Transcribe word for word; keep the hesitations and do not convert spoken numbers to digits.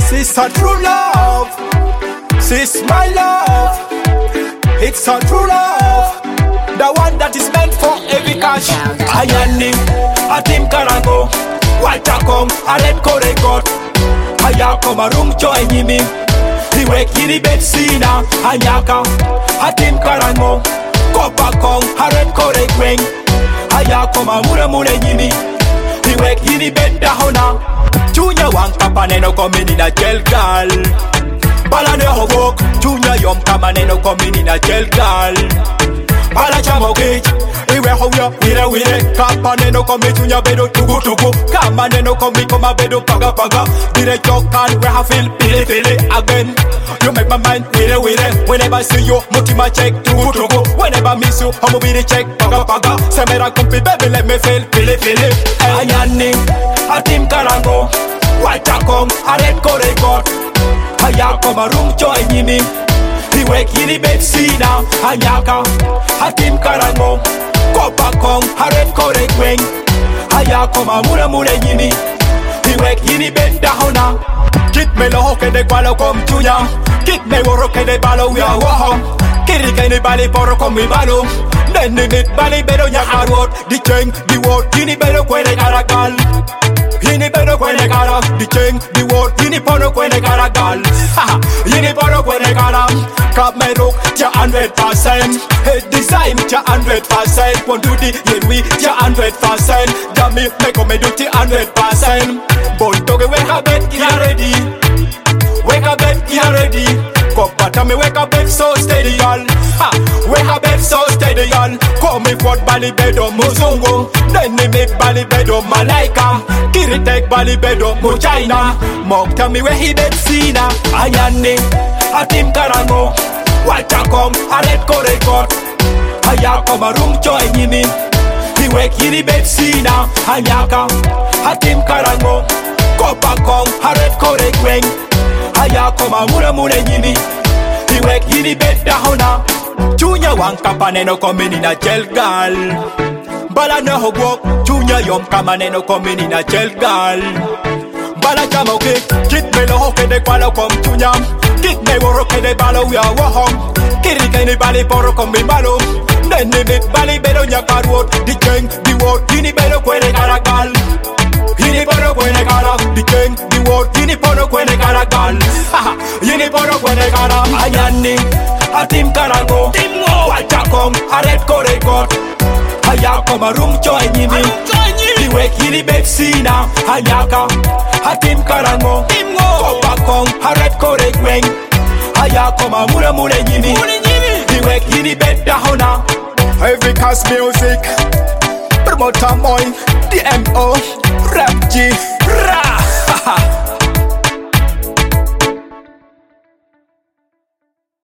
This is a true love. This is my love. It's a true love. The one that is meant for every cash. Ayani, Atim Karango, Watakong, Alet Korekot. Aya Komarum join me. He wake in the bed, Sina, Anyaka, Atim Karango, Kopakong, Alet Korekweng. Aya Komamura Mure Yimi. He wake in the bed, Dahona. Junior one Kapaneno coming in a jail girl. Balane Hobok, Junior Yom Kamaneno coming in a jail girl. Bala Chamogate, Iwe Hoya, Ire Wire, Kapaneno coming to your bedo Tugu Tugu, Kamaneno coming come a bedo Paga Paga, Dire Jokan, where I feel Pili Pili again. You make my mind Wire Wire, whenever I see you, Mutima check Tugu Tugu, whenever I miss you, I'm be the check Paga Paga, Semera Kumpi baby, let me feel Pili Pili. Ayani, Atim Karango, Watakong, Aret Korekot, Aya Komarum join me. He wake in the bed, Sina, Anyaka, Hatim Karango, Kopakong, Aret Korekweng, Aya Komamura Mure Yimi. He wake in the bed, Dahona. Kit me lo hoke de gualo kom tuya. Kit me woroke de balo ya wahom. Kirike ni bali poro kom mi balo. Neni mit bali bedo ya harwot. Di cheng, di wot, ini bedo kwene karagal. Ini bedo kwene kara. Di cheng, di wot, ini pono kwene karagal. Haha, ini pono kwene karam. Kap me rook, ja hundred percent. Head design, ja hundred percent. Won't do the yewi, ja hundred percent. Dami, me come do the hundred percent. Boy, toge wake up bed, get ready. Wake up bed, get ready. Kopata me wake up bed so steady, y'all. Ha, wake up bed so steady, y'all. Call me for bali bedo muzungu. Then me make bali bedo malaika. Kiri take bali bedo muchaina. Mokta me where he bed sina. Ayani, Atim Karango. Watakong, Alet Korekot. Aya Komarum join me. He wake in the bed sina. Anyaka, Atim Karango. Kopakong, Aret Korekweng. Aya Komamura Mure Yimi. He wake in the bed Dahona. Junior one Kapaneno coming in a jail girl. Bala no hogwok. Junior Yom Kamaneno coming in a jail girl. Bala Chamoke. Kit me lo hoke de kwalo kom tunya. Kit me woroke de balo ya wahom. Kirike ni bali poro kom mi balo. Nene mit bali bedo nyakarwot. Di cheng, di wot, ini bedo kwene karagal. Ini pono kwene kara, di cheng, di wot, ini pono kwene karagal. Haha, ini pono kwene kara. Ayani, Atim Karango, Watakong, Aret Korekot. Aya Komarum join me. He wake in the bed Sina, Anyaka, Atim Karango, Kopakong, Aret Korekweng. Aya Komamura Mure Yimi. He wake in the bed Dahona. Every cast music, promoter boy, D M O, Rap G.